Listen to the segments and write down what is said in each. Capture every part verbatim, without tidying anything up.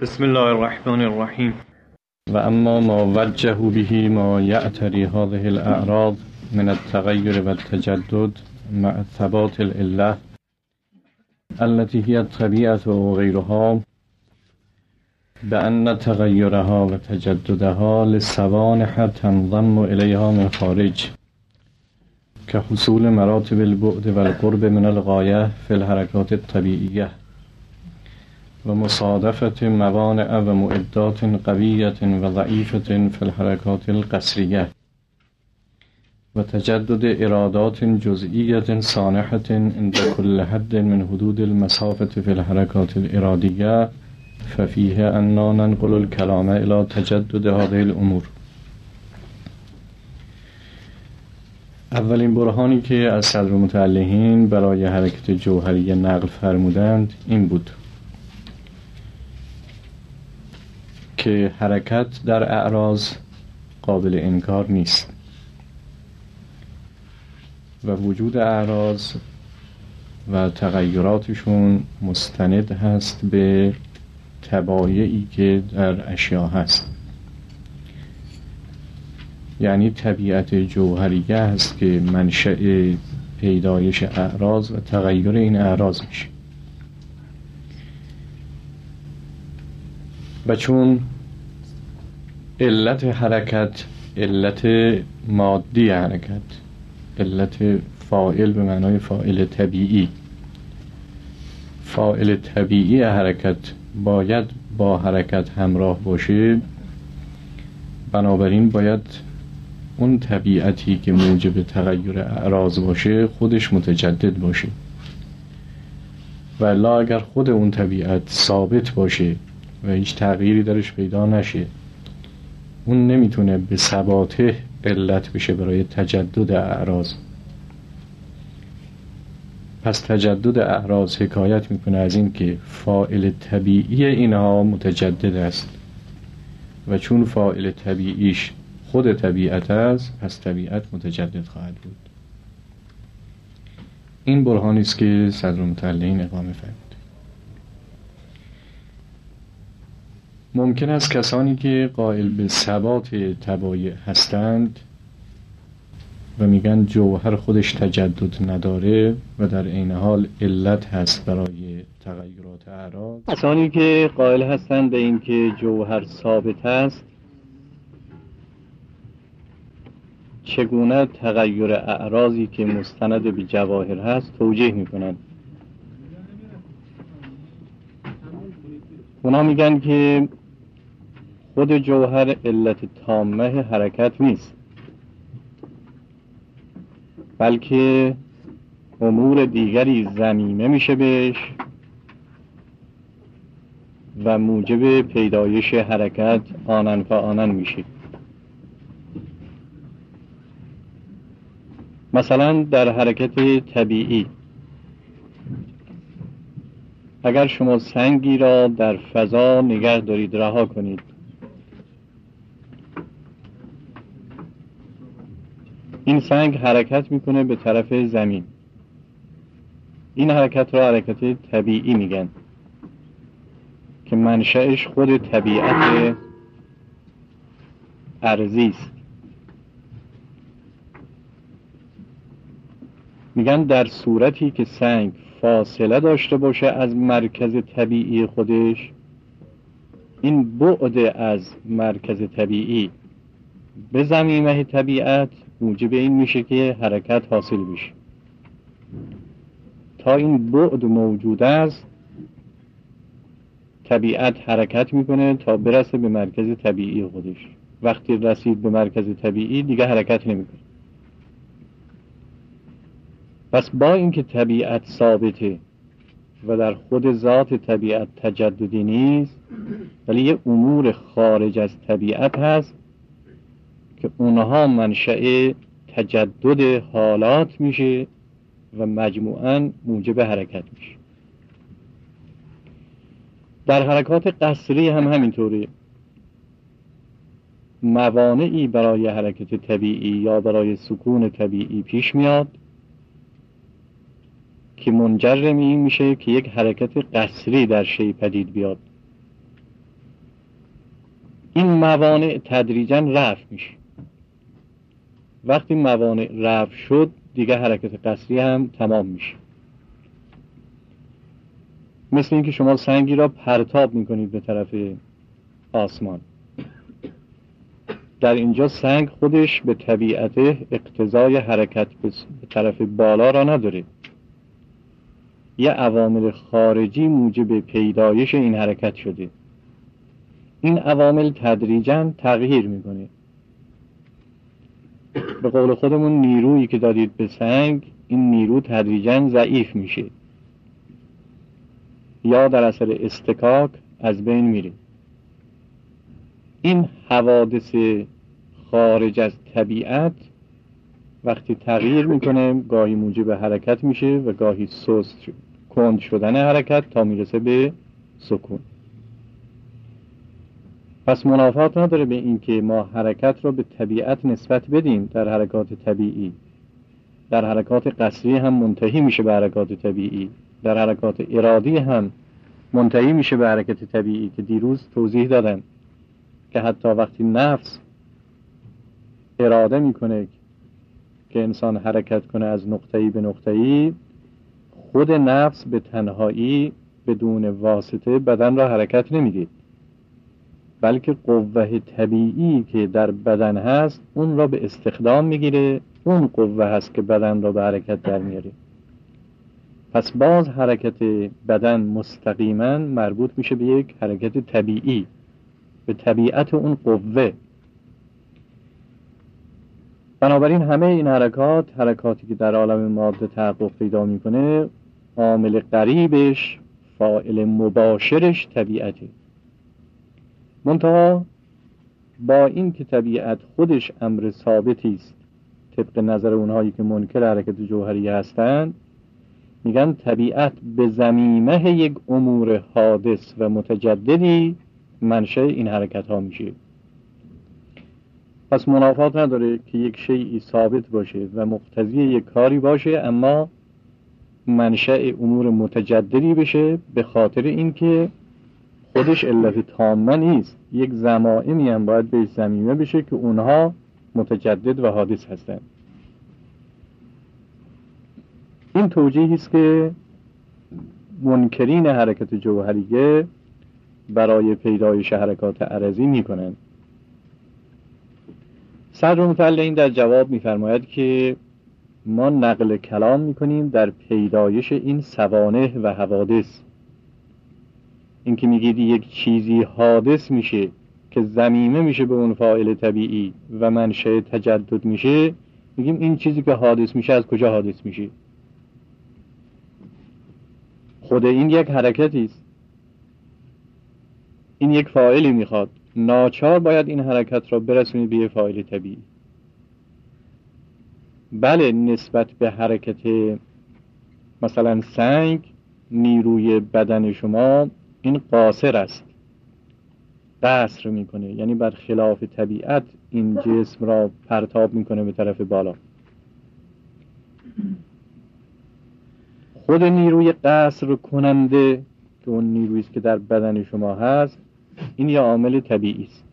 بسم الله الرحمن الرحیم. و اما ما وجه به ما یعتری هذه الاعراض من التغیر و التجدد مع ثبات العله التي هي الطبيعة وغيرها بأن تغيرها و تجددها لصوانح تنضم إليها من خارج كحصول مراتب البعد والقرب من الغاية في الحركات الطبيعية و مصادفة موانع و معدات قوية و ضعيفة في الحركات القصرية و تجدد إرادات جزئية صانحة عند كل حد من حدود المسافة في الحركات الإرادية ففيه أننا ننقل الكلام إلى تجدد هذه الأمور. اولین برهانی که از صدر متعلقین برای حرکت جوهری نقل فرمودند این بود که حرکت در اعراض قابل انکار نیست و وجود اعراض و تغییراتشون مستند هست به تبایعی که در اشیا هست، یعنی طبیعت جوهریه هست که منشأ پیدایش اعراض و تغییر این اعراض میشه. و چون علت حرکت علت مادی حرکت، علت فاعل به معنای فاعل طبیعی، فاعل طبیعی حرکت باید با حرکت همراه باشه، بنابراین باید اون طبیعتی که موجب تغییر اعراض باشه خودش متجدد باشه. ولی اگر خود اون طبیعت ثابت باشه و هیچ تغییری درش پیدا نشه، اون نمیتونه به ثباته علت بشه برای تجدد اعراض. پس تجدد اعراض حکایت میکنه از این که فاعل طبیعی اینها متجدد است و چون فاعل طبیعیش خود طبیعت است، پس طبیعت متجدد خواهد بود. این برهانی است که صدر متعلقین اقامه فرمود. ممکن است کسانی که قائل به ثبات تبایع هستند و میگن جوهر خودش تجدد نداره و در عین حال علت هست برای تغییرات اعراض، کسانی که قائل هستند به این که جوهر ثابت است، چگونه تغییر اعراضی که مستند به جواهر هست توجیه میکنند؟ اونا میگن که خود جوهر علت تامه حرکت نیست، بلکه امور دیگری ضمیمه میشه بهش و موجب پیدایش حرکت آنن فآنن میشه. مثلا در حرکت طبیعی اگر شما سنگی را در فضا نگه دارید، رها کنید، این سنگ حرکت میکنه به طرف زمین. این حرکت را حرکت طبیعی میگن که منشأش خود طبیعت ارضی است. میگن در صورتی که سنگ فاصله داشته باشه از مرکز طبیعی خودش، این بعد از مرکز طبیعی به ضمیمه طبیعت موجب این میشه که حرکت حاصل بشه. تا این بعد موجود است، طبیعت حرکت میکنه تا برسه به مرکز طبیعی خودش. وقتی رسید به مرکز طبیعی دیگه حرکت نمیکنه. پس با اینکه طبیعت ثابته و در خود ذات طبیعت تجددی نیست، ولی یه امور خارج از طبیعت هست که اونها منشأ تجدد حالات میشه و مجموعاً موجب حرکت میشه. در حرکات قصری هم همینطوره. موانعی برای حرکت طبیعی یا برای سکون طبیعی پیش میاد که منجر می میشه که یک حرکت قصری در شی پدید بیاد این موانع تدریجاً رفع میشه. وقتی موانع رفع شد دیگه حرکت قصری هم تمام میشه. مثل اینکه شما سنگی را پرتاب میکنید به طرف آسمان. در اینجا سنگ خودش به طبیعت اقتضای حرکت به طرف بالا را نداره. یه عوامل خارجی موجب پیدایش این حرکت شده. این عوامل تدریجاً تغییر میکنه. به قول خودمون نیرویی که دادید به سنگ، این نیرو تدریجاً ضعیف میشه یا در اثر استکاک از بین میره. این حوادث خارج از طبیعت وقتی تغییر میکنه گاهی موجب حرکت میشه و گاهی سست کند شدن حرکت تا میرسه به سکون. پس منافات نداره به این که ما حرکت را به طبیعت نسبت بدیم. در حرکات طبیعی، در حرکات قصری هم منتهی میشه به حرکات طبیعی، در حرکات ارادی هم منتهی میشه به حرکت طبیعی که دیروز توضیح دادم که حتی وقتی نفس اراده میکنه که انسان حرکت کنه از نقطه‌ای به نقطه‌ای، خود نفس به تنهایی بدون واسطه بدن را حرکت نمیده، بلکه قوه طبیعی که در بدن هست اون را به استخدام میگیره. اون قوه هست که بدن را به حرکت در میاره. پس باز حرکت بدن مستقیما مربوط میشه به یک حرکت طبیعی، به طبیعت اون قوه. بنابراین همه این حرکات، حرکاتی که در عالم ماده تحقق پیدا میکنه، عامل قریبش، فاعل مباشرش طبیعته. منتها با این که طبیعت خودش امر ثابتی است، طبق نظر اونهایی که منکر حرکت جوهری هستند، میگن طبیعت به ضمیمه یک امور حادث و متجددی منشأ این حرکت ها میشه. پس منافات نداره که یک شیئی ثابت باشه و مقتضی یک کاری باشه اما منشأ امور متجددی بشه، به خاطر اینکه خودش علت تامه نیست. یک ضمائمی هم باید بهش ضمیمه بشه که اونها متجدد و حادث هستند. این توجیهی است که منکرین حرکت جوهریه برای پیدایش حرکات عرضی میکنند. صدر مطلعین در جواب میفرماید که ما نقل کلام میکنیم در پیدایش این سوانح و حوادث. این که میگید یک چیزی حادث میشه که ضمیمه میشه به اون فاعل طبیعی و منشأ تجدد میشه، میگیم این چیزی که حادث میشه از کجا حادث میشه؟ خود این یک حرکتی است، این یک فاعلی میخواد، ناچار باید این حرکت را برسونید به یک فاعل طبیعی. بله، نسبت به حرکت مثلا سنگ، نیروی بدن شما این قاصر است، قصر میکنه، یعنی بر خلاف طبیعت این جسم را پرتاب میکنه به طرف بالا. خود نیروی قصر کننده که اون نیرویی است که در بدن شما هست، این یه عامل طبیعی است.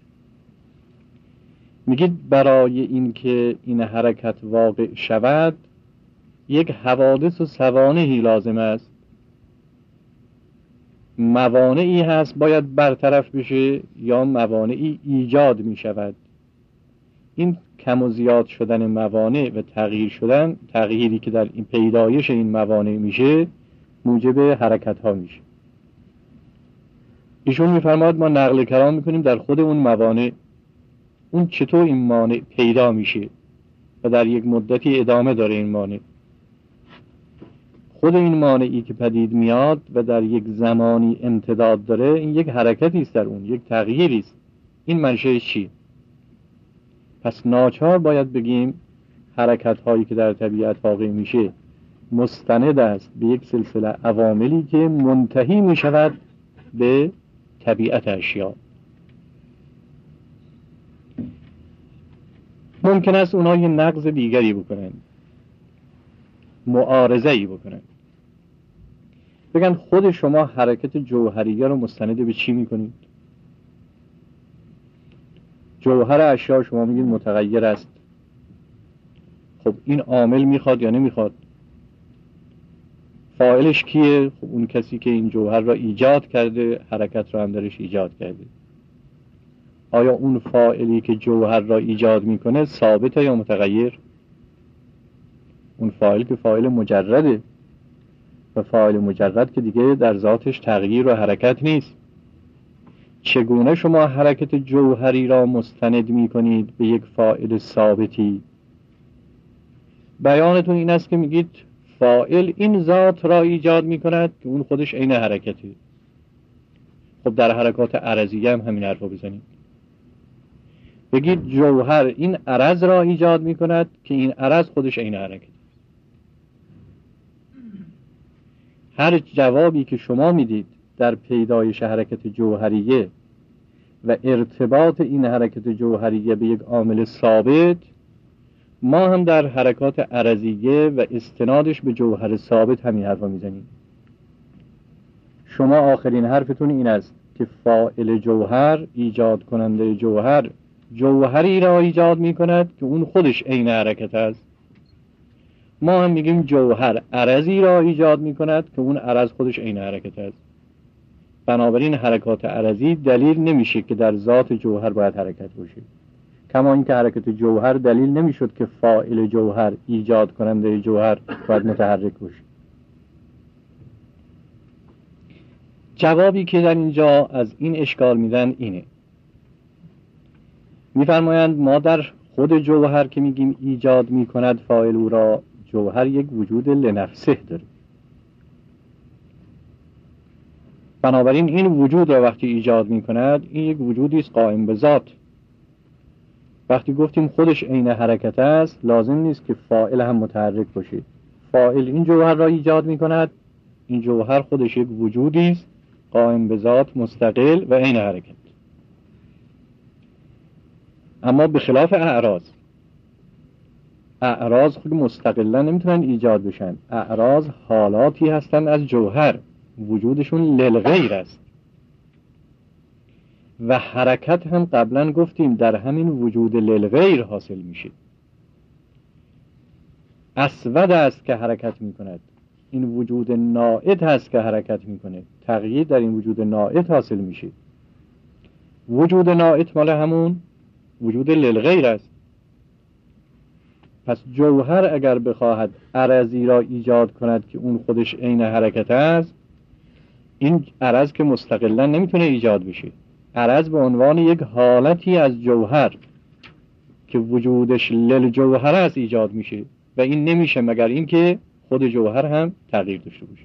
میگید برای این که این حرکت واقع شود یک حوادث و سوانحی لازم است، موانعی هست باید برطرف بشه یا موانعی ایجاد می شود. این کم و زیاد شدن موانع و تغییر شدن، تغییری که در این پیدایش این موانع میشه، موجب حرکت ها میشه. ایشون میفرماد ما نقل کلام میکنیم در خود اون موانع، اون چطور این مانع پیدا میشه و در یک مدتی ادامه داره این مانع. خود این مانعی که پدید میاد و در یک زمانی امتداد داره، این یک حرکتی است، در اون یک تغییری است. این منشأ چی؟ پس ناچار باید بگیم حرکت هایی که در طبیعت واقع میشه مستند است به یک سلسله عواملی که منتهی می شود به طبیعت اشیا. ممکن است اونها یه نقض دیگری بکنن، معارضه‌ای بکنن، بگن خود شما حرکت جوهریه رو مستند به چی میکنید؟ جوهر اشیا شما میگید متغیر است. خب این عامل میخواد یا نمیخواد؟ فاعلش کیه؟ خب اون کسی که این جوهر را ایجاد کرده، حرکت را هم درش ایجاد کرده. آیا اون فاعلی که جوهر را ایجاد میکنه ثابته یا متغیر؟ اون فاعل که فاعل مجرده و فاعل مجرد که دیگه در ذاتش تغییر و حرکت نیست. چگونه شما حرکت جوهری را مستند میکنید به یک فاعل ثابتی؟ بیانتون این است که میگید فاعل این ذات را ایجاد میکند که اون خودش عین حرکته. خب در حرکات عرضیه هم همین حرفا بزنید. بگید جوهر این عرض را ایجاد میکند که این عرض خودش عین حرکته. هر جوابی که شما میدید در پیدایش حرکت جوهریه و ارتباط این حرکت جوهریه به یک عامل ثابت، ما هم در حرکات عرضیه و استنادش به جوهر ثابت همین حرفا میزنیم. شما آخرین حرفتون این است که فاعل جوهر، ایجاد کننده جوهر، جوهری را ایجاد میکند که اون خودش عین حرکت است. ما هم میگیم جوهر عرضی را ایجاد میکند که اون عرض خودش عین حرکت است. بنابراین حرکات عرضی دلیل نمیشه که در ذات جوهر باید حرکت باشه، کما اینکه حرکت جوهر دلیل نمیشد که فاعل جوهر، ایجاد کننده جوهر باید متحرک باشه. جوابی که در اینجا از این اشکال میدن اینه، میفرمایند ما در خود جوهر که میگیم ایجاد میکند فاعل او را، جوهر یک وجود لنفسه داره. بنابراین این وجود را وقتی ایجاد میکند، این یک وجودی است قائم به ذات. وقتی گفتیم خودش عین حرکت است، لازم نیست که فاعل هم متحرک باشه. فاعل این جوهر را ایجاد میکند، این جوهر خودش یک وجودی است قائم به ذات، مستقل و عین حرکت. اما به خلاف اعراض، اعراض خود مستقلا نمیتونن ایجاد بشن. اعراض حالاتی هستند از جوهر، وجودشون للغیر است و حرکت هم قبلا گفتیم در همین وجود للغیر حاصل میشه. اسود است که حرکت میکند، این وجود نائت هست که حرکت میکنه، تغییر در این وجود نائت حاصل میشه. وجود نائت مال همون وجود للغیر است. پس جوهر اگر بخواهد عرضی را ایجاد کند که اون خودش عین حرکت است، این عرض که مستقلا نمیتونه ایجاد بشه. عرض به عنوان یک حالتی از جوهر که وجودش للجوهر است ایجاد میشه و این نمیشه مگر اینکه خود جوهر هم تغییر داشته باشه.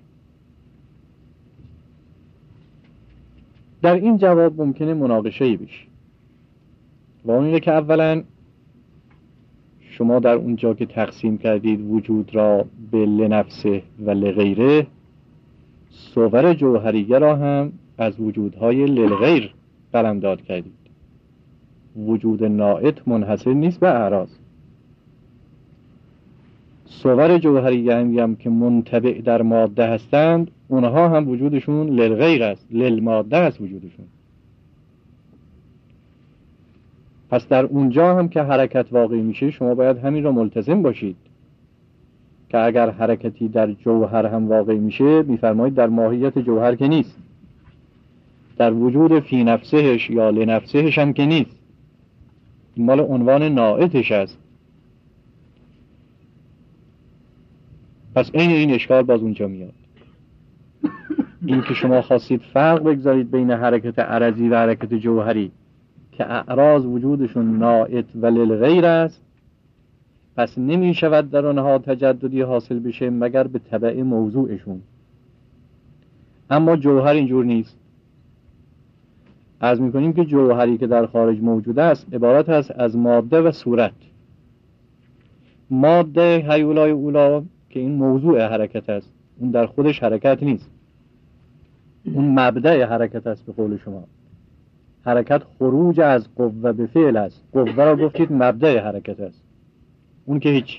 در این جواب ممکنه مناقشه‌ای بشه و اون اینه که اولا شما در اونجا که تقسیم کردید وجود را به لنفسه و لغیره، صور جوهریه را هم از وجودهای للغیر قلمداد کردید. وجود نائت منحصر نیست به اعراض. صور جوهریه هم که منطبع در ماده هستند، اونها هم وجودشون للغیر است، للماده است وجودشون. پس در اونجا هم که حرکت واقع میشه، شما باید همین را ملتزم باشید که اگر حرکتی در جوهر هم واقع میشه، میفرمایید در ماهیت جوهر که نیست، در وجود فی نفسهش یا لنفسهش هم که نیست، مال عنوان نائتش است. پس این این اشکال باز اونجا میاد. این که شما خواستید فرق بگذارید بین حرکت عرضی و حرکت جوهری که اعراض وجودشون نائت و للغیر است، پس نمی شود در آنها تجددی حاصل بشه مگر به تبع موضوعشون. اما جوهر اینجور نیست. عرض میکنیم که جوهری که در خارج موجود است عبارت است از ماده و صورت. ماده هیولای اولا که این موضوع حرکت است، اون در خودش حرکت نیست، اون مبدأ حرکت است. به قول شما حرکت خروج از قوه به فعل است، قوه را گفتید مبدأ حرکت است، اون که هیچ.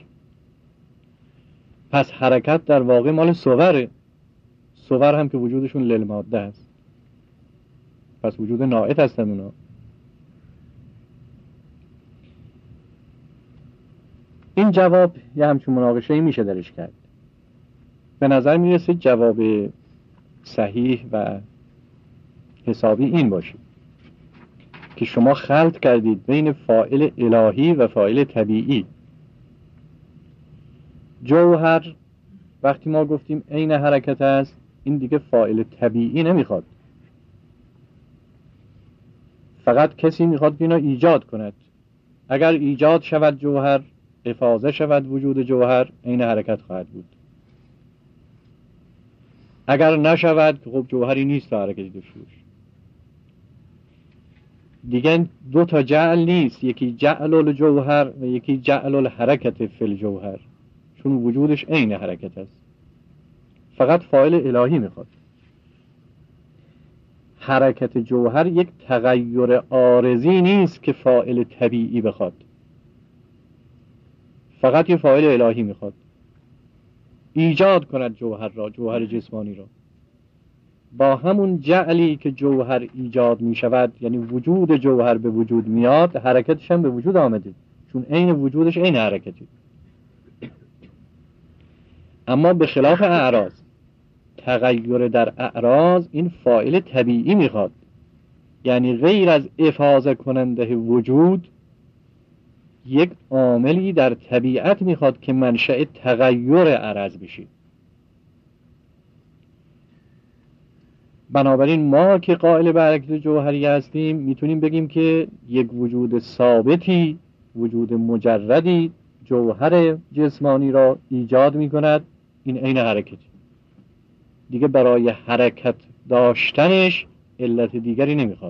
پس حرکت در واقع مال صوره، صور هم که وجودشون للماده است، پس وجود نائت هستن اونا. این جواب یه همچون مناقشه‌ای میشه درش کرد. به نظر میرسه جواب صحیح و حسابی این باشه که شما خلط کردید بین فاعل الهی و فاعل طبیعی. جوهر وقتی ما گفتیم عین حرکت است، این دیگه فاعل طبیعی نمیخواد، فقط کسی میخواد که اینا ایجاد کند. اگر ایجاد شود جوهر، افاضه شود وجود جوهر، عین حرکت خواهد بود. اگر نشود که خب جوهری نیست تا حرکتی داشته باشه. دیگه دو تا جعل نیست، یکی جعل الجوهر و یکی جعل الحرکت فی الجوهر، چون وجودش عین حرکت است. فقط فاعل الهی میخواد. حرکت جوهر یک تغییر عارضی نیست که فاعل طبیعی بخواد، فقط یه فاعل الهی میخواد ایجاد کند جوهر را، جوهر جسمانی را. با همون جعلی که جوهر ایجاد می شود، یعنی وجود جوهر به وجود میاد، حرکتش هم به وجود آمده، چون عین وجودش عین حرکتی. اما به خلاف اعراض، تغییر در اعراض این فاعل طبیعی میخواد، یعنی غیر از افاضه کننده وجود یک عاملی در طبیعت میخواد که منشأ تغییر عرض بشه. بنابراین ما که قائل به حرکت جوهری هستیم میتونیم بگیم که یک وجود ثابتی، وجود مجردی جوهر جسمانی را ایجاد میکند، این عین حرکتی. دیگه برای حرکت داشتنش علت دیگری نمیخواد.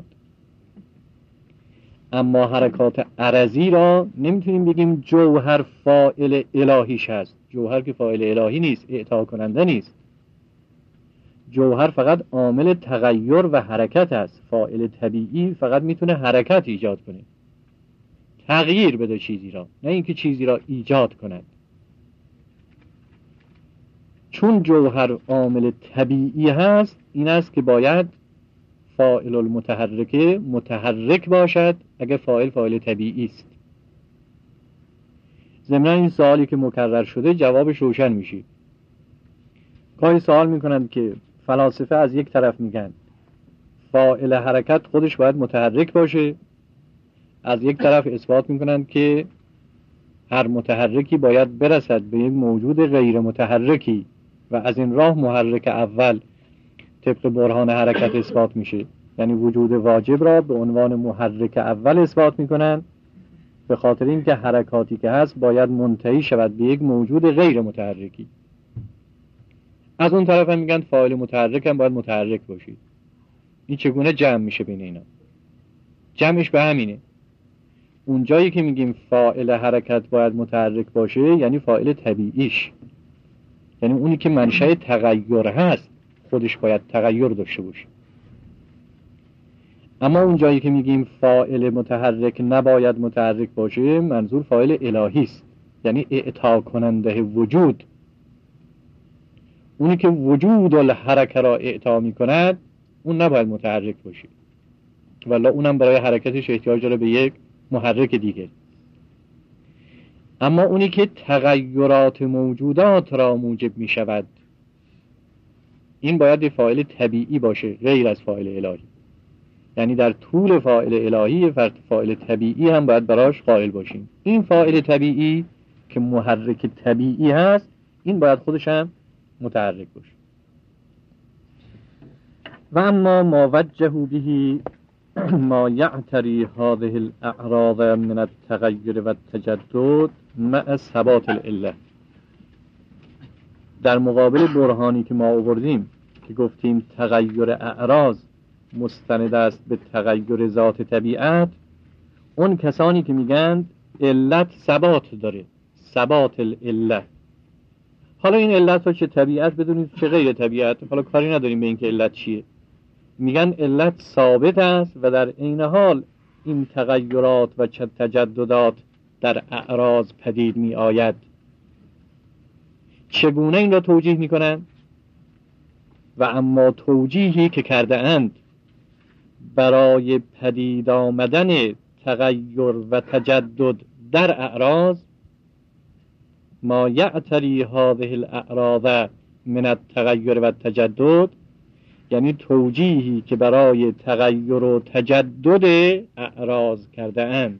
اما حرکات عرضی را نمیتونیم بگیم جوهر فاعل الهیش هست. جوهر که فاعل الهی نیست، اعطا کننده نیست. جوهر فقط عامل تغییر و حرکت است. فاعل طبیعی فقط میتونه حرکت ایجاد کنه، تغییر بده چیزی را، نه اینکه چیزی را ایجاد کند. چون جوهر عامل طبیعی هست، این است که باید فاعل المتحرکه متحرک باشد اگر فاعل فاعل طبیعی است. ضمن این سوالی که مکرر شده جوابش روشن میشه. گاهی سوال میکنند که فلاسفه از یک طرف میگن فاعل حرکت خودش باید متحرک باشه، از یک طرف اثبات میکنند که هر متحرکی باید برسد به یک موجود غیر متحرکی و از این راه محرک اول طبق برهان حرکت اثبات میشه. یعنی وجود واجب را به عنوان محرک اول اثبات میکنن، به خاطر اینکه حرکاتی که هست باید منتهی شود به یک موجود غیر متحرکی. از اون طرف هم میگن فاعل متحرک هم باید متحرک باشید. این چگونه جمع میشه بین اینا؟ جمعش به همینه. اون جایی که میگیم فاعل حرکت باید متحرک باشه یعنی فاعل طبیعیش، یعنی اونی که منشأ تغییر هست خودش باید تغییر داشته باشه. اما اون جایی که میگیم فاعل متحرک نباید متحرک باشه، منظور فاعل الهی است، یعنی اعطا کننده وجود. اونی که وجود الحرکه را اعطا میکند اون نباید متحرک باشه، ولی اونم برای حرکتش احتیاج داره به یک محرک دیگه. اما اونی که تغییرات موجودات را موجب می شود، این باید فاعل طبیعی باشه غیر از فاعل الهی. یعنی در طول فاعل الهی فاعل طبیعی هم باید براش قائل باشیم. این فاعل طبیعی که محرک طبیعی هست، این باید خودش هم متحرک باشه. و اما ما وجه به ما یعتری هذه الاعراض من التغیر و التجدد مع ثبات العله. در مقابل برهانی که ما آوردیم که گفتیم تغییر اعراض مستند است به تغییر ذات طبیعت، اون کسانی که میگن علت ثبات داره، ثبات العله. حالا این علت رو چه طبیعت بدونید چه غیر طبیعت، حالا کاری نداریم به این که علت چیه. میگن علت ثابت است و در عین حال این تغیرات و تجددات در اعراض پدید می آید. چگونه این را توجیه میکنن؟ و اما توجیهی که کرده اند برای پدید آمدن تغییر و تجدد در اعراض ما یعتری هذه الاعراض من التغیر و التجدد، یعنی توجیهی که برای تغیر و تجدد اعراض کرده اند.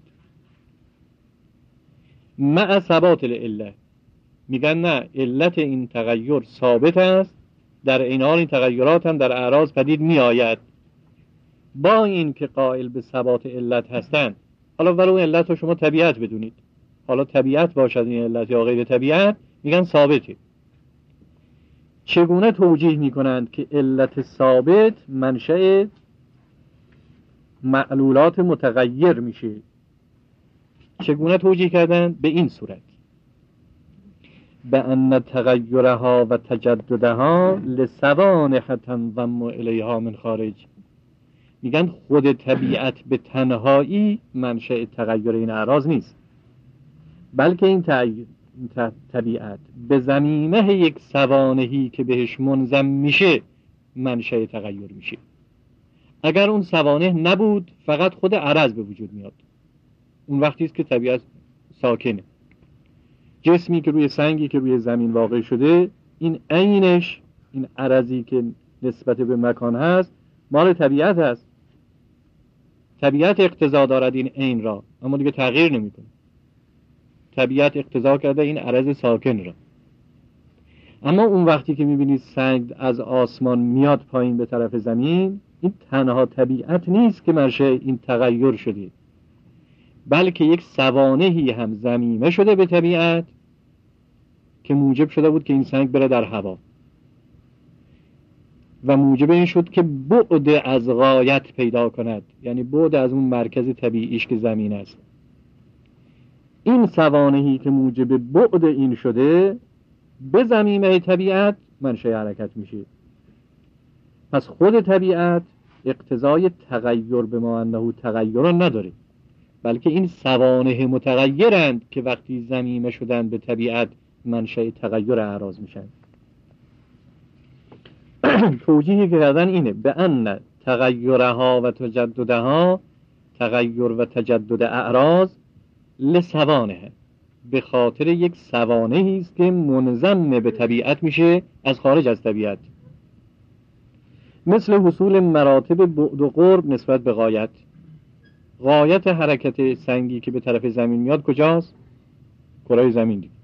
مع ثبات العله، میگن نه، علت این تغییر ثابت است، در این حال این تغییرات هم در اعراض پدید می آید، با این که قائل به ثبات علت هستند. حالا برای اون علت رو شما طبیعت بدونید، حالا طبیعت باشد این علت یا غیر طبیعت، میگن ثابته. چگونه توجیه میکنند که علت ثابت منشأ معلولات متغیر میشه؟ چگونه توجیه کردن؟ به این صورت: به ان تغیرها و تجددها لسوانح تنضم الیها من خارج. میگن خود طبیعت به تنهایی منشأ تغییر این اعراض نیست، بلکه این طبیعت به ضمیمه یک سوانحی که بهش منضم میشه منشأ تغییر میشه. اگر اون سوانح نبود فقط خود عرض به وجود میاد، اون وقتی است که طبیعت ساکنه. جسمی که روی سنگی که روی زمین واقع شده، این عینش، این عرضی که نسبت به مکان هست، مال طبیعت هست. طبیعت اقتضا دارد این عین را، اما دیگه تغییر نمیکنه. طبیعت اقتضا کرده این عرض ساکن را. اما اون وقتی که میبینید سنگ از آسمان میاد پایین به طرف زمین، این تنها طبیعت نیست که منشأ این تغییر شده، بلکه یک سوانحی هم ضمیمه شده به طبیعت که موجب شده بود که این سنگ بره در هوا و موجب این شد که بعد از غایت پیدا کند، یعنی بعد از اون مرکز طبیعیش که زمین است. این سوانحی که موجب بعد این شده به ضمیمه طبیعت منشأ حرکت میشه. پس خود طبیعت اقتضای تغییر به ما انه تغییر نداره، بلکه این سوانح متغیرند که وقتی ضمیمه شدن به طبیعت منشأ تغییر اعراض میشن. توجیهی که کردن اینه: به ان تغیرها و تجددها، تغییر و تجدد اعراض لسوانح، به خاطر یک سوانحی است که منضم به طبیعت میشه از خارج از طبیعت، مثل حصول مراتب بعد و قرب نسبت به غایت. غایت حرکت سنگی که به طرف زمین میاد کجاست؟ کره زمین دیگه.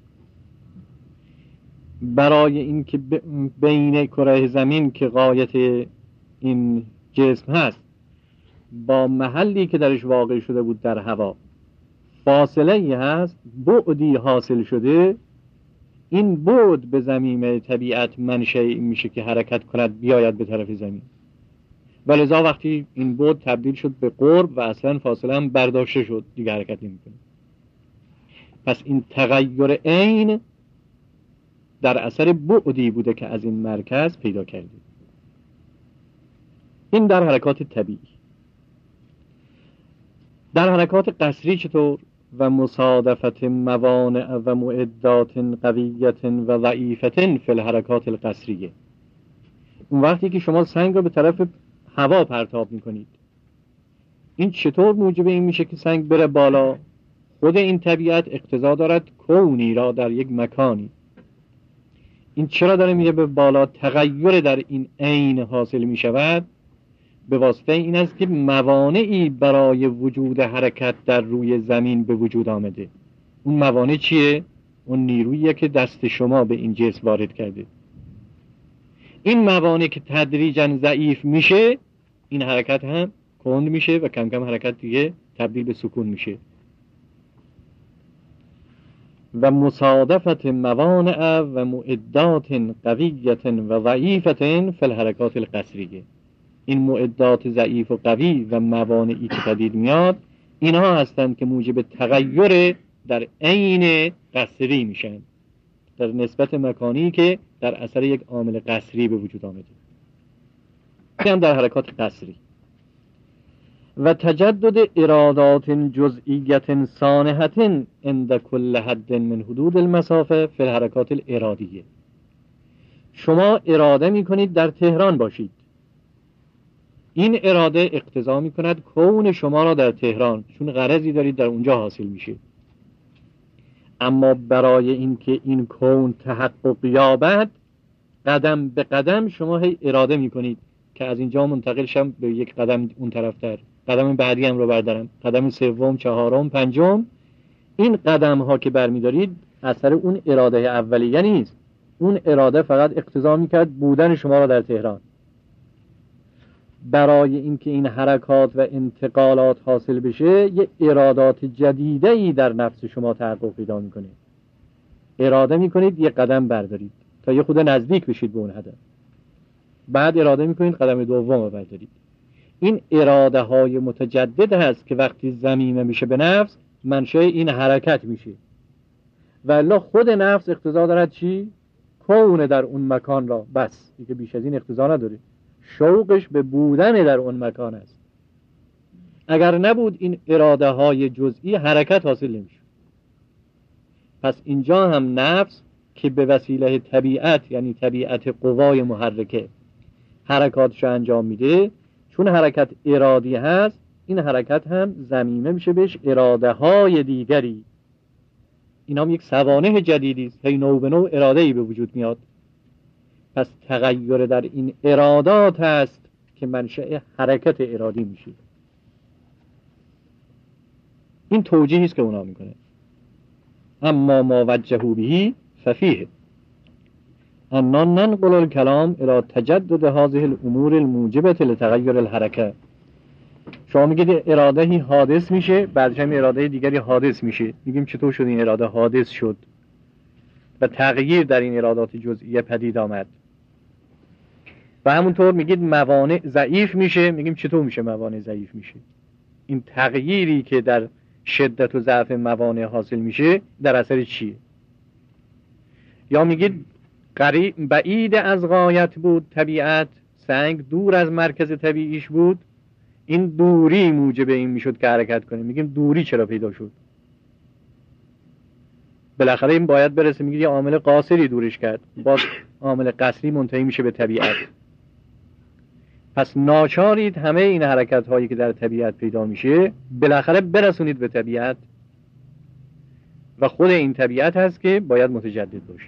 برای این که بین کره زمین که غایت این جسم هست با محلی که درش واقع شده بود در هوا فاصله ای هست، بعدی حاصل شده، این بعد به ضمیمه طبیعت منشأ میشه که حرکت کند بیاید به طرف زمین. ولذا وقتی این بعد تبدیل شد به قرب و اصلا فاصله هم برداشته شد، دیگه حرکت نمیکنه. پس این تغییر عین در اثر بعدی بوده که از این مرکز پیدا کرده. این در حرکات طبیعی. در حرکات قصری چطور؟ و مصادفت موانع و معدات قویت و ضعیفت فی الحرکات القصریه. اون وقتی که شما سنگ رو به طرف هوا پرتاب میکنید، این چطور موجب این میشه که سنگ بره بالا؟ خود این طبیعت اقتضا دارد کونی را در یک مکانی. این چرا داره میگه به بالا؟ تغییر در این عین حاصل میشود به واسطه این است که موانعی برای وجود حرکت در روی زمین به وجود آمده. اون موانع چیه؟ اون نیروییه که دست شما به این جسم وارد کرده. این موانع که تدریجاً ضعیف میشه، این حرکت هم کند میشه و کم کم حرکت دیگه تبدیل به سکون میشه. و مصادفت موانع و معدات قویت و ضعیفت فی الحرکات القصریه. این معدات ضعیف و قوی و موانعی که پدید میاد، اینها هستند که موجب تغییر در عین قصری میشن، در نسبت مکانی که در اثر یک عامل قصری به وجود آمده. هم در حرکات قصری. و تجدد ارادات جزئیت سانحت عند کل حد من حدود المسافه فی الحرکات الارادیه. شما اراده میکنید در تهران باشید، این اراده اقتضا میکند کون شما را در تهران، چون غرضی دارید در اونجا حاصل میشه. اما برای اینکه این کون تحقق یابد قدم به قدم شما هی اراده میکنید که از اینجا منتقل شم به یک قدم اون طرفتر، قدم بعدی هم رو بردارم، قدم سوم، چهارم، پنجم. این قدم ها که برمیدارید اثر اون اراده اولیه نیست. اون اراده فقط اقتضا میکرد بودن شما را در تهران. برای اینکه این حرکات و انتقالات حاصل بشه یه ارادات جدیده‌ای در نفس شما تحقق پیدا میکنه. اراده میکنید یه قدم بردارید تا یه خود نزدیک بشید به اون هدف. بعد اراده میکنید قدم دوم رو بردارید. این اراده های متجدد هست که وقتی ضمیمه میشه به نفس منشأ این حرکت میشه. والله خود نفس اقتضا دارد چی؟ کون در اون مکان را، بس دیگه بیش از این اقتضا نداره. شوقش به بودن در اون مکان است. اگر نبود این اراده های جزئی حرکت حاصل نمیشه. پس اینجا هم نفس که به وسیله طبیعت، یعنی طبیعت قوای محرکه، حرکاتش انجام میده، چون حرکت ارادی هست این حرکت هم ضمیمه میشه بهش اراده های دیگری. این هم یک سوانح جدیدی است، هی نو به نو اراده‌ای به وجود میاد. پس تغییر در این ارادات هست که منشأ حرکت ارادی میشه. این توجیهی است که اونا میکنه. اما ما وجهو بهی ففیه انا ننقل الکلام الى تجدد هذه الامور الموجبه لتغیر الحرکه. شما میگید ارادهی حادث میشه، بعدش هم اراده دیگری حادث میشه. میگیم چطور شد این اراده حادث شد و تغییر در این ارادات جزئیه پدید آمد؟ و همونطور میگید موانع ضعیف میشه. میگیم چطور میشه موانع ضعیف میشه؟ این تغییری که در شدت و ضعف موانع حاصل میشه در اثر چیه؟ یا میگید قریب بعید از غایت بود طبیعت، سنگ دور از مرکز طبیعیش بود، این دوری موجب این میشد که حرکت کنه. میگیم دوری چرا پیدا شد؟ بالاخره این باید برسه. میگید یه عامل قاصری دورش کرد، باز عامل قصری منتهی میشه به طبیعت. پس ناچارید همه این حرکت هایی که در طبیعت پیدا میشه بالاخره برسونید به طبیعت و خود این طبیعت هست که باید متجدد باشه.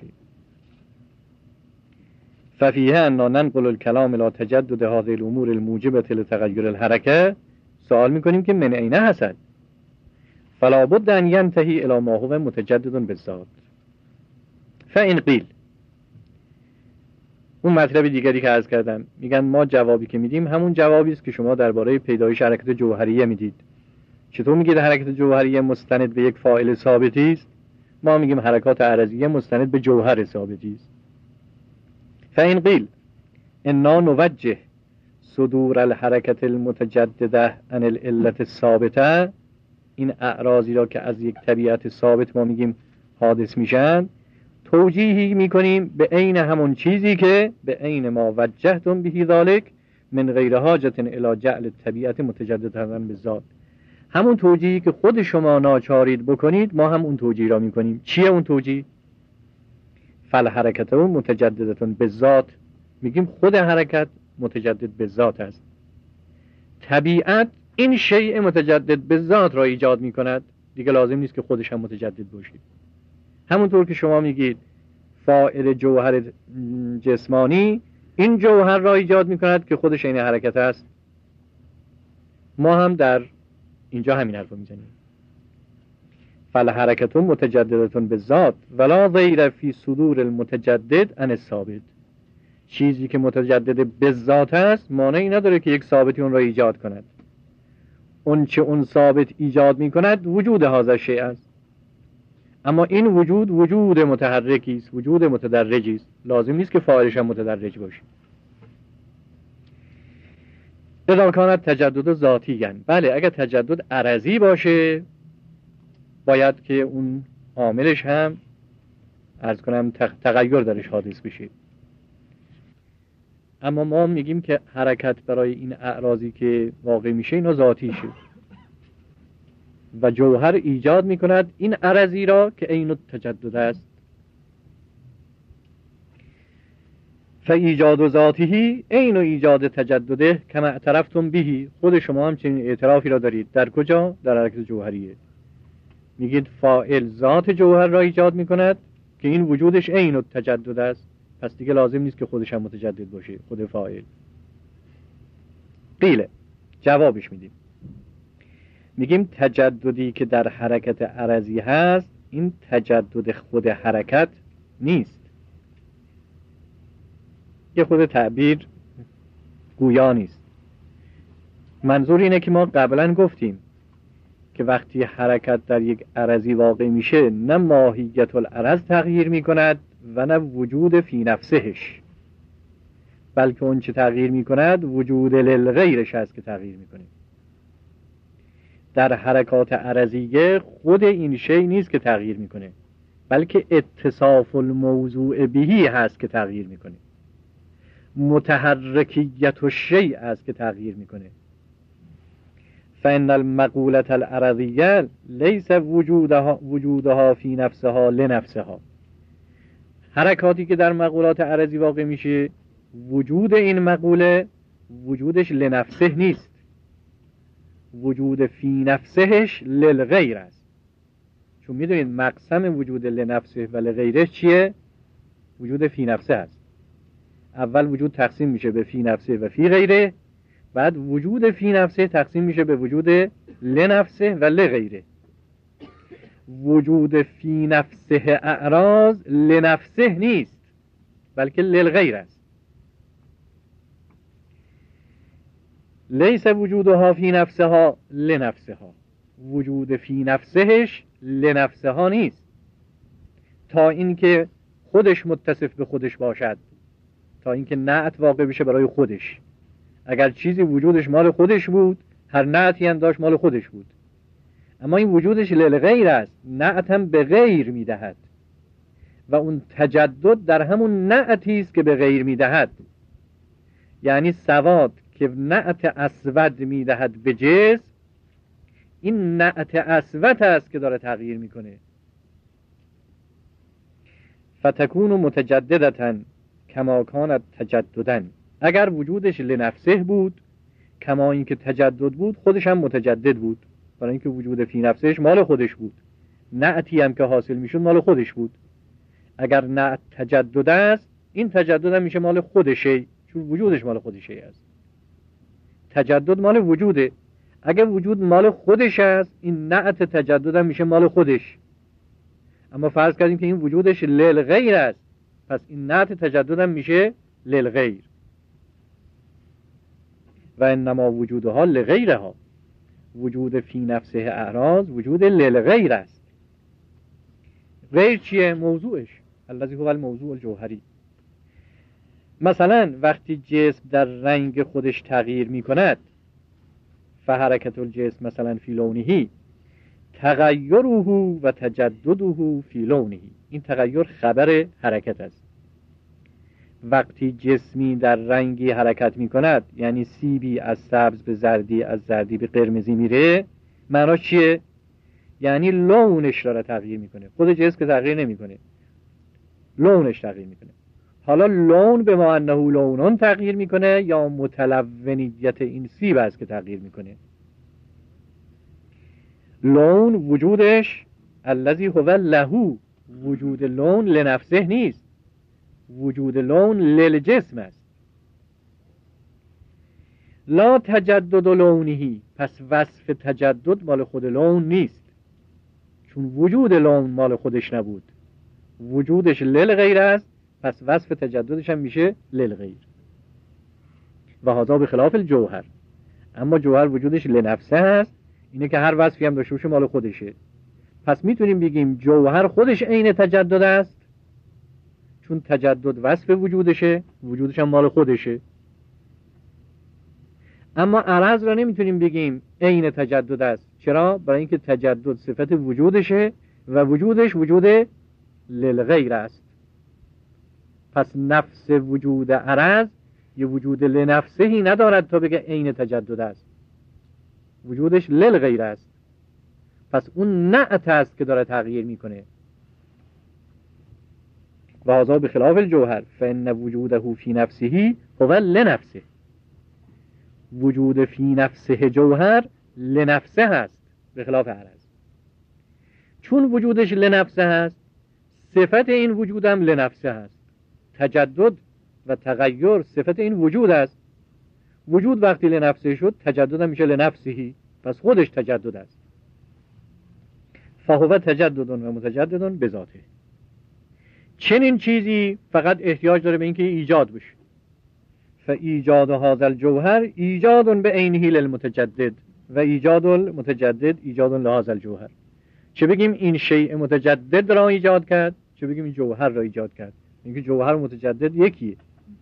ففیه انا ننقل الکلام الى تجدد هذه الامور الموجبه لتغیر الحرکه. سوال میکنیم که من اینه حسد فلا بد ان ینتهی الى ما هو متجدد بالذات. فان قیل، اون مطلب دیگری که عرض کردم، میگن ما جوابی که میدیم همون جوابی است که شما درباره پیدایش حرکت جوهریه میدید. چطور میگید حرکت جوهریه مستند به یک فاعل ثابتی است؟ ما میگیم حرکات عرضیه مستند به جوهر ثابتی است. فإن قیل انا نوجه صدور الحرکت المتجدده عن العلت الثابته، این اعراضی را که از یک طبیعت ثابت ما میگیم حادث میشن توجیهی میکنیم به عین همون چیزی که به عین ما وجهتم به ذلک من غیر حاجت الی جعل الطبیعت متجددة بالذات. همون توجیهی که خود شما ناچارید بکنید ما هم اون توجیه را میکنیم. چیه اون توجیه؟ فالحرکت متجددة بالذات، میگیم خود حرکت متجدد بالذات است. طبیعت این شیء متجدد بالذات را ایجاد میکند، دیگه لازم نیست که خودش هم متجدد باشه. همونطور که شما میگید فاعل جوهر جسمانی این جوهر را ایجاد میکند که خودش این حرکت است، ما هم در اینجا همین حرف رو میزنیم. فالحرکت متجددة بالذات ولا غیر فی صدور المتجدد عن الثابت. چیزی که متجدد بالذات است مانعی نداره که یک ثابتی اون را ایجاد کند. اون چه اون ثابت ایجاد میکند وجود هذا شیء است. اما این وجود وجود متحرکی است، وجود متدرجی است. لازم نیست که فاعلش هم متدرج باشه. اذا کانت تجدد ذاتی، یعنی بله اگر تجدد عرضی باشه باید که اون عاملش هم عرض کنم تغییر درش حادث بشه. اما ما میگیم که حرکت برای این اعراضی که واقع میشه اینا ذاتی شد و جوهر ایجاد میکند این عرضی را که عین التجدد است. فایجاد ذاته عین ایجاد تجدده کما اعترفتم به. خود شما هم چنین اعترافی را دارید. در کجا؟ در حرکت جوهریه. میگید فاعل ذات جوهر را ایجاد میکند که این وجودش عین التجدد است، پس دیگه لازم نیست که خودش هم متجدد باشه خود فاعل. قیله جوابش میدیم، میگیم تجددی که در حرکت عرضی هست این تجدد خود حرکت نیست. یه خود تعبیر گویا نیست. منظور اینه که ما قبلا گفتیم که وقتی حرکت در یک عرضی واقع میشه نه ماهیت العرض تغییر میکند و نه وجود فی نفسهش، بلکه اون چه تغییر میکند وجود للغیرش هست که تغییر میکنه. در حرکات عرضیه خود این شی نیست که تغییر میکنه، بلکه اتصاف الموضوع بهی هست که تغییر میکنه. متحرکیت الشیء است که تغییر میکنه. فإن المقولة العرضیه لیس وجودها وجودها فی نفسها لنفسها. حرکاتی که در مقولات عرضی واقع میشه وجود این مقوله وجودش لنفسه نیست، وجود فی نفسهش للغیر است. چون میدونید مقسم وجود لنفسه و لغیرش چیه؟ وجود فی نفسه است. اول وجود تقسیم میشه به فی نفسه و فی غیره، بعد وجود فی نفسه تقسیم میشه به وجود لنفسه و لغیره. وجود فی نفسه اعراض لنفسه نیست بلکه للغیر است. لیس وجودها فی نفسها لنفسها، وجود فی نفسهش لنفسها نیست تا اینکه خودش متصف به خودش باشد، تا اینکه نعت واقع بشه برای خودش. اگر چیزی وجودش مال خودش بود هر نعتی هم داشت مال خودش بود، اما این وجودش للغیر است، نعت هم به غیر میدهد و اون تجدد در همون نعتی است که به غیر میدهد. یعنی سواد که نعت اسود میدهد به جسم، این نعت اسود است که داره تغییر میکنه. فتکون متجددتاً کما کانت تجدداً. اگر وجودش لنفسه بود کما اینکه تجدد بود خودش هم متجدد بود، برای اینکه وجود فی نفسهش مال خودش بود، نعتی هم که حاصل میشد مال خودش بود. اگر نعت تجدد است این تجدد هم میشه مال خودشه، چون وجودش مال خودشه است. تجدد مال وجوده. اگر وجود مال خودش است این نعت تجدد هم میشه مال خودش. اما فرض کردیم که این وجودش للغیر است، پس این نعت تجدد هم میشه للغیر. و انما وجودها لغیرها. وجود فی نفسه اعراض وجود للغیر است. غیر چیه؟ موضوعش، الذی هو الموضوع الجوهری. مثلا وقتی جسم در رنگ خودش تغییر می کند، فحرکت الجسم مثلا فی لونه تغییره و تجدده فی لونه. این تغییر خبر حرکت است. وقتی جسمی در رنگی حرکت می کند، یعنی سیبی از سبز به زردی، از زردی به قرمزی میره، معناش چیه؟ یعنی لونش داره تغییر میکنه. خود جسم که تغییر نمیکنه، لونش تغییر میکنه. حالا لون به ما انه لونون تغییر میکنه یا متلونیت این سیب است که تغییر میکنه. لون وجودش الذی هو له، وجود لون لنفسه نیست، وجود لون للجسم است. لا تجدد لونه، پس وصف تجدد مال خود لون نیست، چون وجود لون مال خودش نبود، وجودش للغیر است، پس وصف تجددش هم میشه للغیر. و هذا بخلاف الجوهر. اما جوهر وجودش لنفسه هست، اینه که هر وصفی هم داشته باشه مال خودشه. پس میتونیم بگیم جوهر خودش عین تجدد است، چون تجدد وصف وجودشه، وجودش هم مال خودشه. اما عرض را نمیتونیم بگیم عین تجدد است. چرا؟ برای اینکه تجدد صفت وجودشه و وجودش وجود للغیر است. پس نفس وجود عرض یه وجود لنفسهی ندارد تا بگه عین تجدد است، وجودش للغیر است. پس اون نعت است که داره تغییر میکنه. و هذا بخلاف الجوهر فإن وجوده فی نفسه هو لنفسه. وجود فی نفسه جوهر لنفسه هست، به خلاف عرض. چون وجودش لنفسه هست، صفت این وجودم لنفسه هست. تجدد و تغییر صفت این وجود است. وجود وقتی لنفسه شد، تجدد هم میشه لنفسهی، پس خودش تجدد است. فهو تجدد و متجدد بذاته. چنین چیزی فقط احتیاج داره به اینکه ایجاد بشه. فایجاد هذا الجوهر ایجاد به عینه للمتجدد و ایجاد المتجدد ایجاد لهذا الجوهر. چه بگیم این شیء متجدد را ایجاد کرد، چه بگیم این جوهر را ایجاد کرد. اینکه جوهر متجدد یکیه.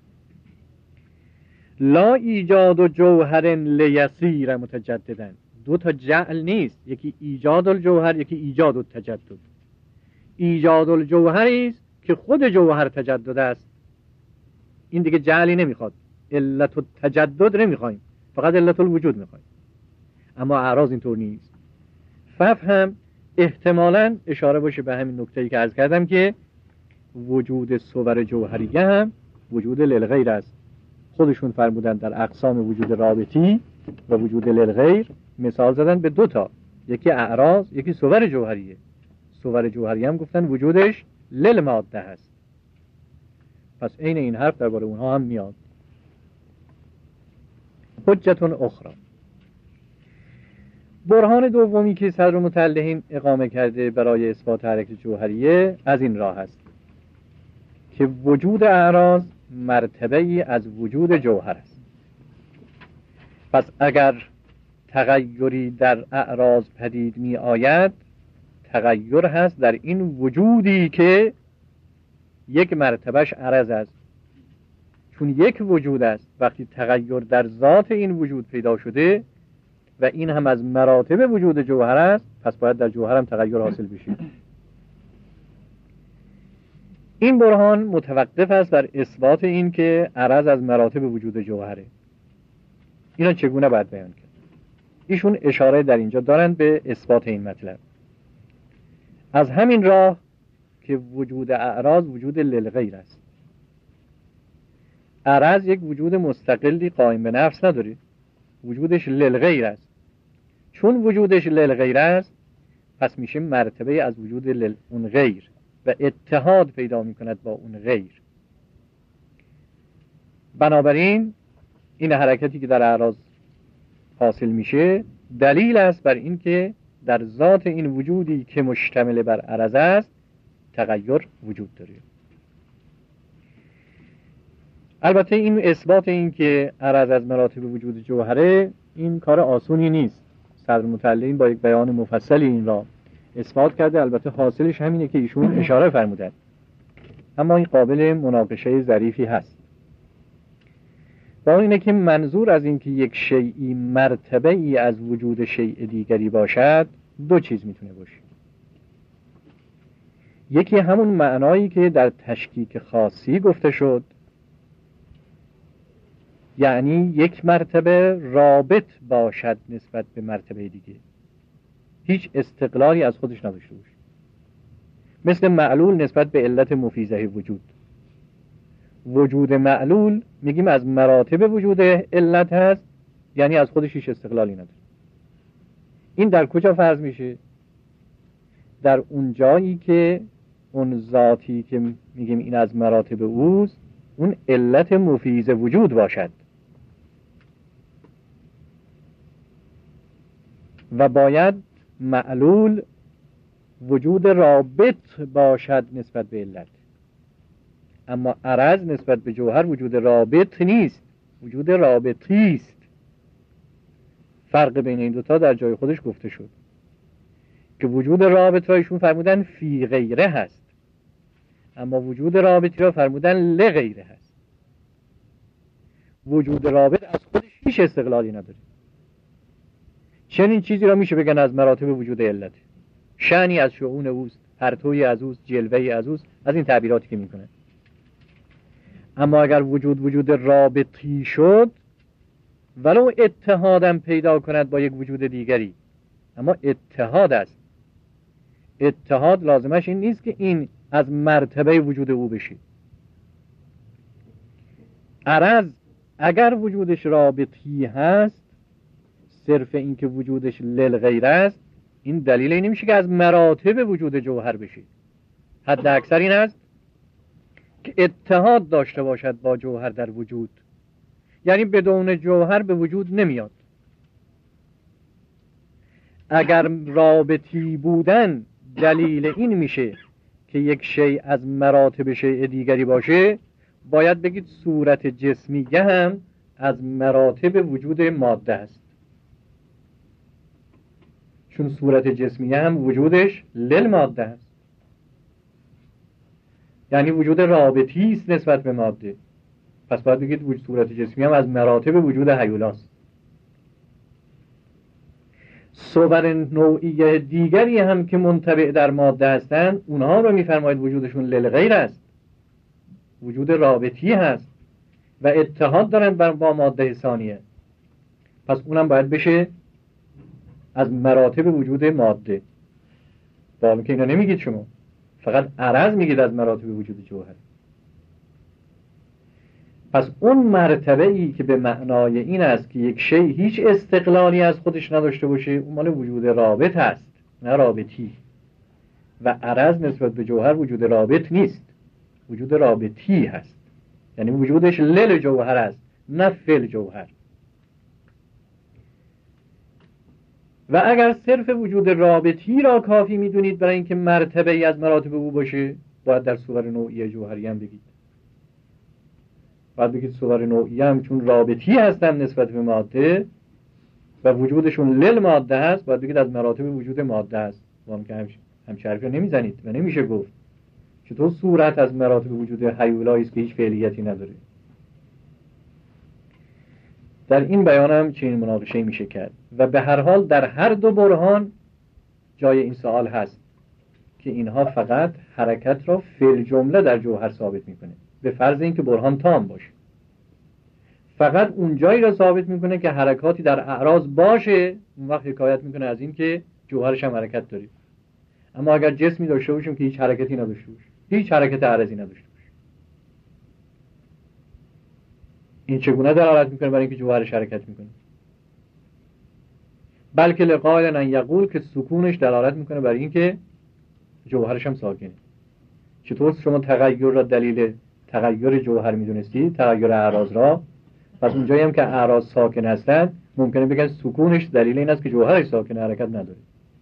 لا ایجاد جوهر لیسیر متجددا. دو تا جعل نیست، یکی ایجاد الجوهر، یکی ایجاد التجدد. ایجاد الجوهری است که خود جوهر تجدد است. این دیگه جعلی نمیخواد. علت التجدد نمیخوایم، فقط علت الوجود میخوایم. اما اعراض اینطور نیست. فهم احتمالاً اشاره باشه به همین نکته‌ای که عرض کردم که وجود صور جوهریه هم وجود للغیر است. خودشون فرمودن در اقسام وجود رابطی و وجود للغیر مثال زدن به دوتا، یکی اعراض، یکی صور جوهریه. صور جوهریه هم گفتن وجودش للماده هست. پس عین این حرف درباره اونها هم میاد. حجتون اخرى. برهان دومی که صدر متعلقین اقامه کرده برای اثبات حرکت جوهریه از این راه است که وجود اعراض مرتبه ای از وجود جوهر است. پس اگر تغییری در اعراض پدید می آید، تغییر هست در این وجودی که یک مرتبهش عرض است. چون یک وجود است، وقتی تغییر در ذات این وجود پیدا شده و این هم از مراتب وجود جوهر است، پس باید در جوهر هم تغییر حاصل بشه. این برهان متوقف است بر اثبات این که عرض از مراتب وجود جوهره. اینا چگونه باید بیان کرد؟ ایشون اشاره در اینجا دارند به اثبات این مطلب. از همین راه که وجود اعراض وجود للغیر است. عرض یک وجود مستقلی قائم به نفس نداره، وجودش للغیر است. چون وجودش للغیر است، پس میشه مرتبه از وجود لل اون غیر و اتحاد پیدا میکند با اون غیر. بنابراین این حرکتی که در اعراض حاصل میشه دلیل است بر این که در ذات این وجودی که مشتمل بر عرض است تغییر وجود داره. البته این اثبات این که عرض از مراتب وجود جوهره این کار آسونی نیست. صدر متعلقین با یک بیان مفصلی این را اثبات کرده. البته حاصلش همینه که ایشون اشاره فرمودن، اما این قابل مناقشه ظریفی هست. با اینه که منظور از این که یک شیئی مرتبه ای از وجود شیء دیگری باشد دو چیز میتونه باشه. یکی همون معنایی که در تشکیک خاصی گفته شد، یعنی یک مرتبه رابط باشد نسبت به مرتبه دیگه، هیچ استقلالی از خودش نداشته باشه. مثل معلول نسبت به علت مفیزه وجود. وجود معلول میگیم از مراتب وجود علت هست، یعنی از خودش هیچ استقلالی نداره. این در کجا فرض میشه؟ در اون جایی که اون ذاتی که میگیم این از مراتب اوست اون علت مفیز وجود باشد و باید معلول وجود رابط باشد نسبت به علت. اما عرض نسبت به جوهر وجود رابط نیست، وجود رابطی است. فرق بین این دوتا در جای خودش گفته شد که وجود رابط را ایشون فرمودن فی غیره هست، اما وجود رابطی را فرمودن لغیره هست. وجود رابط از خودش هیچ استقلالی نداره. چنین چیزی را میشه بگن از مراتب وجود علت. شأنی از شؤون اوست، پرتوی از اوست، جلوه‌ای از اوست، از این تعبیراتی که میکنه. اما اگر وجود وجود رابطی شد، ولو اتحادم پیدا کند با یک وجود دیگری، اما اتحاد است. اتحاد لازمش این نیست که این از مرتبه وجود او بشه. عرض اگر وجودش رابطی هست، صرف این که وجودش للغیر است این دلیل این نمیشه که از مراتب وجود جوهر بشه. حد اکثر این است که اتحاد داشته باشد با جوهر در وجود، یعنی بدون جوهر به وجود نمیاد. اگر رابطی بودن دلیل این میشه که یک شیء از مراتب شیء دیگری باشه، باید بگید صورت جسمیه هم از مراتب وجود ماده است، چون صورت جسمیه هم وجودش للماده است، یعنی وجود رابطی است نسبت به ماده. پس باید بگید وجود صورت جسمی هم از مراتب وجود هیولاست. صور نوعی دیگری هم که منطبع در ماده هستند، اونها رو میفرماید وجودشون للغیر است، وجود رابطی هست و اتحاد دارند با ماده ثانیه. پس اونم باید بشه از مراتب وجود ماده. با که اینا نمیگید شما، فقط عرض میگید از مراتب وجود جوهر. پس اون مرتبه ای که به معنای این است که یک شی هیچ استقلالی از خودش نداشته باشه، اون مال وجود رابط هست، نه رابطی. و عرض نسبت به جوهر وجود رابط نیست، وجود رابطی هست، یعنی وجودش لل جوهر است نه فل جوهر. و اگر صرف وجود رابطی را کافی میدونید برای اینکه مرتبه ای از مراتب او باشه، باید در صور نوعی جوهری هم بگید. باید بگید صور نوعی هم چون رابطی هستن نسبت به ماده و وجودشون لل ماده هست، باید بگید از مراتب وجود ماده هست. وام که همچه حرفی رو نمیزنید و نمیشه گفت. چطور صورت از مراتب وجود هیولایی است که هیچ فعلیتی نداره؟ در این بیان هم چنین مناقشه میشه کرد و به هر حال در هر دو برهان جای این سوال هست که اینها فقط حرکت را فعل جمله در جوهر ثابت میکنه، به فرض اینکه برهان تام باشه. فقط اون جایی را ثابت میکنه که حرکاتی در اعراض باشه، اون وقت حکایت میکنه از این که جوهرش هم حرکت داره. اما اگر جسمی داشته باشیم که هیچ حرکتی نداشته باشه، هیچ حرکت عرضی نداشته باشه، این چگونه دلالت میکنه برای اینکه جوهرش حرکت میکنه؟ بلکه لقائل ان یقول که سکونش دلالت میکنه برای اینکه جوهرش هم ساکنه. چطور شما تغییر را دلیل تغییر جوهر میدونستید، تغییر اعراض را؟ پس اونجایی هم که اعراض ساکن هستند ممکنه بگن سکونش دلیل این است که جوهرش ساکنه، حرکت نداره.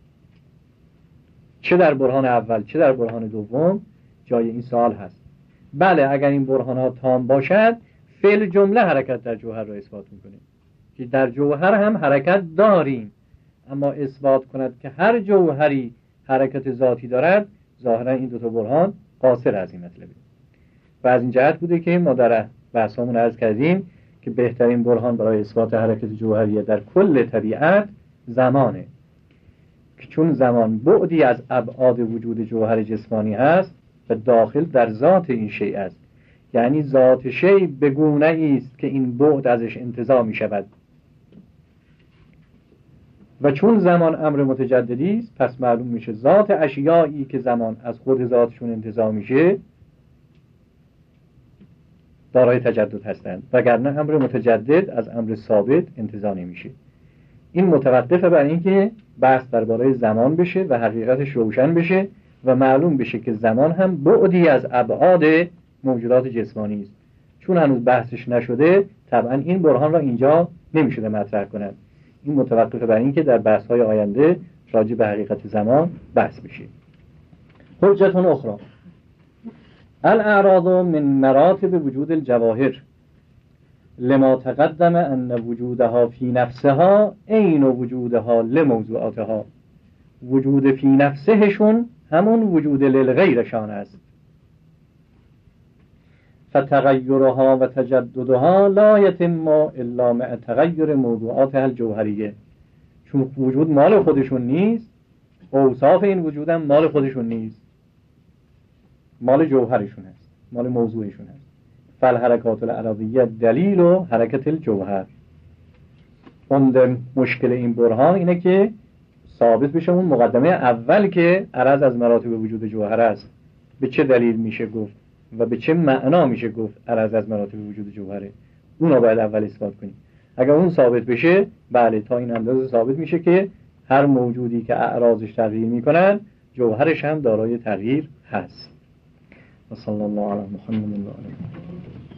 چه در برهان اول چه در برهان دوم جای این سوال هست. بله اگر این برهان ها تام باشد، فعل جمله حرکت در جوهر را اثبات میکنه که در جوهر هم حرکت داریم، اما اثبات کند که هر جوهری حرکت ذاتی دارد، ظاهرا این دو تا برهان قاصر از این مطلبه. و از این جهت بوده که ما در بحثمون عرض کردیم که بهترین برهان برای اثبات حرکت جوهری در کل طبیعت زمانه، که چون زمان بعدی از ابعاد وجود جوهر جسمانی هست و داخل در ذات این شیء است، یعنی ذات شیء به گونه است که این بعد ازش انتزاع می شود. و چون زمان امر متجددی است، پس معلوم میشه ذات اشیایی که زمان از خود ذاتشون انتزاع میشه دارای تجدد هستند، وگرنه امر متجدد از امر ثابت انتزاع نمیشه. این متوقفه بر اینکه بحث درباره زمان بشه و حقیقتش روشن بشه و معلوم بشه که زمان هم بعدی از ابعاد موجودات جسمانی است. چون هنوز بحثش نشده، طبعا این برهان را اینجا نمیشه مطرح کنند. این متوقفه بر اینکه در بحث‌های آینده راجع به حقیقت زمان بحث بشه. حجت اخرى: الاعراض من مراتب وجود الجواهر لما تقدم ان وجودها فی نفسها عین وجودها لموضوعاتها. وجود فی نفسهشون همون وجود للغیرشان است. فتغیرها و تجددها لا یتم الا مع تغیر موضوعات الجوهریه. چون وجود مال خودشون نیست، اوصاف این وجود هم مال خودشون نیست، مال جوهرشون هست، مال موضوعشون هست. فالحرکات العرضیه دلیل و حرکت الجوهر. اون مشکل این برهان اینه که ثابت بشه اون مقدمه اول که عرض از مراتب وجود جوهر است. به چه دلیل میشه گفت و به چه معنا میشه گفت عرض از مراتب وجود جوهره؟ اونو باید اول اثبات کنیم. اگر اون ثابت بشه، بله تا این اندازه ثابت میشه که هر موجودی که اعراضش تغییر میکنن جوهرش هم دارای تغییر هست. و صلی الله علی محمد و آله.